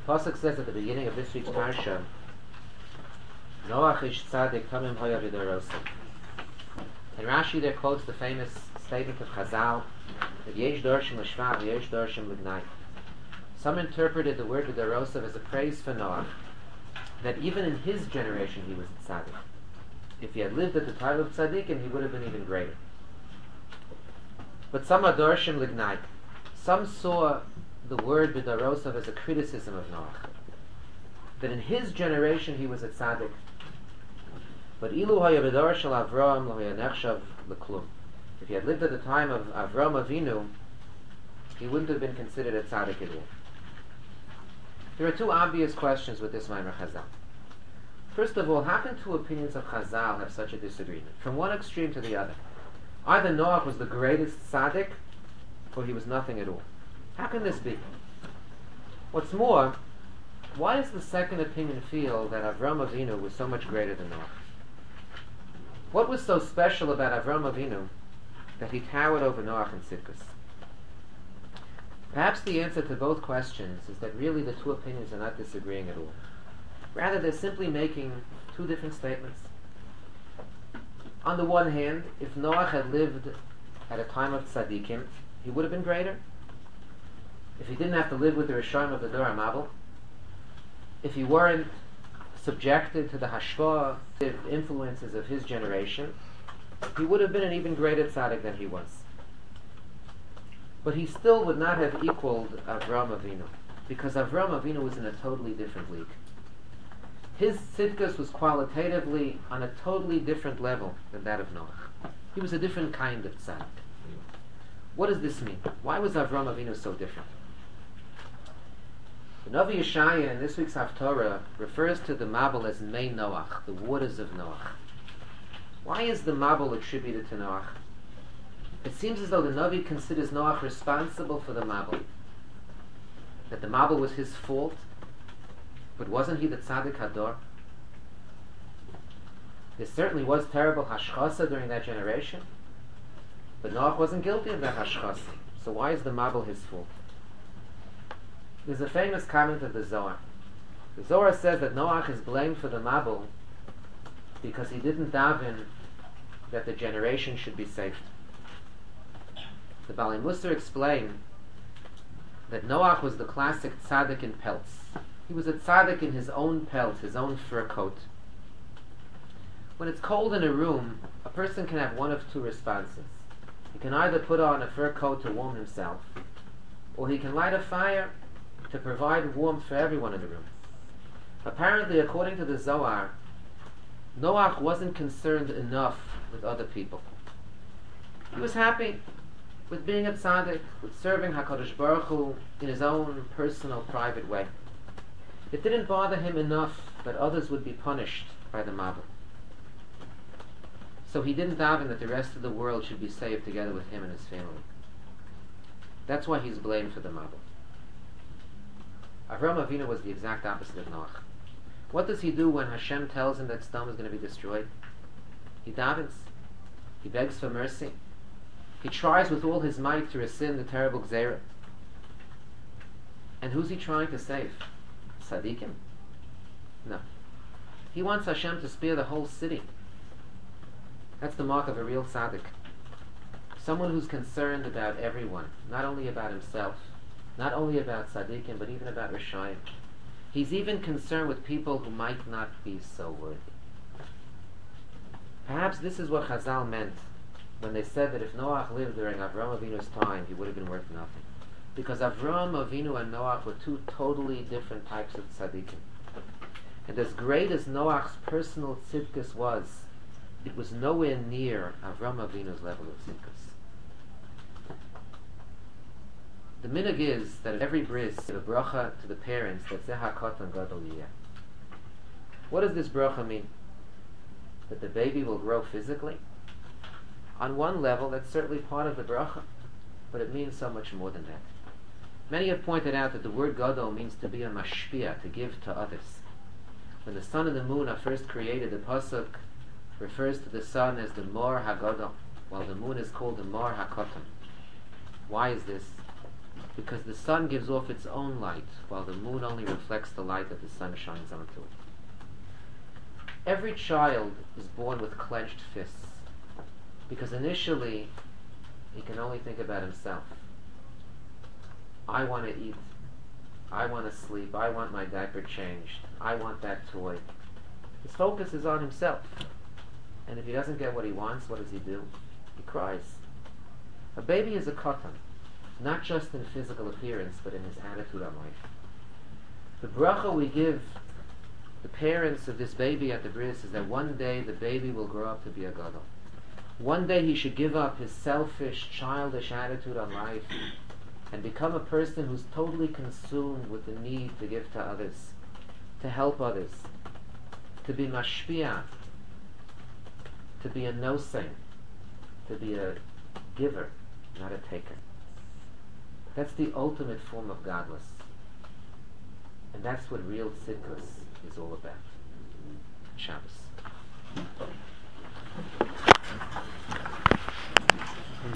Pasuk says at the beginning of this week's parsha, Noach ish tzadik tamim hoya v'dorosav. And Rashi there quotes the famous statement of Chazal that yesh dorshim l'shvach, yesh dorshim l'gnai. Some interpreted the word v'dorosav as a praise for Noach, that even in his generation he was a tzaddik. If he had lived at the time of tzaddikim, he would have been even greater. But some adorshim l'gnai. Some saw the word v'dorosav as a criticism of Noach, that in his generation he was a tzaddik. But ilu haya b'dor shel Avram lo haya nechshav l'klum. If he had lived at the time of Avram Avinu, he wouldn't have been considered a tzaddik at all. There are two obvious questions with this Maimer Chazal. First of all, how can two opinions of Chazal have such a disagreement, from one extreme to the other? Either Noach was the greatest tzaddik, or he was nothing at all. How can this be? What's more, why does the second opinion feel that Avram Avinu was so much greater than Noach? What was so special about Avram Avinu that he towered over Noach and Tzidkus? Perhaps the answer to both questions is that really the two opinions are not disagreeing at all. Rather, they're simply making two different statements. On the one hand, if Noach had lived at a time of tzaddikim, he would have been greater. If he didn't have to live with the Rishonim of the Dor HaMabul, if he weren't subjected to the hashpah influences of his generation, he would have been an even greater tzaddik than he was. But he still would not have equaled Avram Avinu, because Avram Avinu was in a totally different league. His tzidkus was qualitatively on a totally different level than that of Noach. He was a different kind of tzaddik. What does this mean? Why was Avram Avinu so different? The Navi Yeshaya in this week's Haftorah refers to the Mabul as Mei Noach, the waters of Noach. Why is the Mabul attributed to Noach? It seems as though the Navi considers Noach responsible for the Mabul. That the Mabul was his fault, but wasn't he the Tzaddik Hador? There certainly was terrible hashchasa during that generation, but Noach wasn't guilty of that hashchasa. So why is the Mabul his fault? There's a famous comment of the Zohar. The Zohar says that Noach is blamed for the Mabul because he didn't daven that the generation should be saved. The Baalei Musar explained that Noach was the classic tzaddik in pelts. He was a tzaddik in his own pelt, his own fur coat. When it's cold in a room, a person can have one of two responses. He can either put on a fur coat to warm himself, or he can light a fire to provide warmth for everyone in the room. Apparently, according to the Zohar, Noach wasn't concerned enough with other people. He was happy with being a tzaddik, with serving HaKadosh Baruch Hu in his own personal, private way. It didn't bother him enough that others would be punished by the Mabul. So he didn't daven that the rest of the world should be saved together with him and his family. That's why he's blamed for the Mabul. Avram Avinu was the exact opposite of Noach. What does he do when Hashem tells him that Sodom is going to be destroyed? He davens. He begs for mercy. He tries with all his might to rescind the terrible Gzeirah. And who's he trying to save? Tzaddikim? No. He wants Hashem to spare the whole city. That's the mark of a real tzaddik. Someone who's concerned about everyone, not only about himself, not only about tzaddikim, but even about Rishayim. He's even concerned with people who might not be so worthy. Perhaps this is what Chazal meant when they said that if Noach lived during Avram Avinu's time, he would have been worth nothing. Because Avram Avinu and Noach were two totally different types of tzaddikim. And as great as Noach's personal tzidkus was, it was nowhere near Avram Avinu's level of tzidkus. The minhag is that at every bris, give a bracha to the parents that Zeh HaKatan Gadol Yiyeh. What does this bracha mean? That the baby will grow physically? On one level, that's certainly part of the bracha, but it means so much more than that. Many have pointed out that the word Gadol means to be a mashpia, to give to others. When the sun and the moon are first created, the pasuk refers to the sun as the Mor HaGadol, while the moon is called the Mor HaKatan. Why is this? because the sun gives off its own light, while the moon only reflects the light that the sun shines onto it. Every child is born with clenched fists, because initially he can only think about himself. I want to eat, I want to sleep, I want my diaper changed, I want that toy. His focus is on himself. And if he doesn't get what he wants, what does he do? He cries. A baby is a katan, not just in physical appearance, but in his attitude on life. The bracha we give the parents of this baby at the bris is that one day the baby will grow up to be a gadol. One day he should give up his selfish, childish attitude on life and become a person who's totally consumed with the need to give to others, to help others, to be mashpia, to be a nosing, to be a giver, not a taker. That's the ultimate form of godless. And that's what real tzidkus is all about. Shabbos.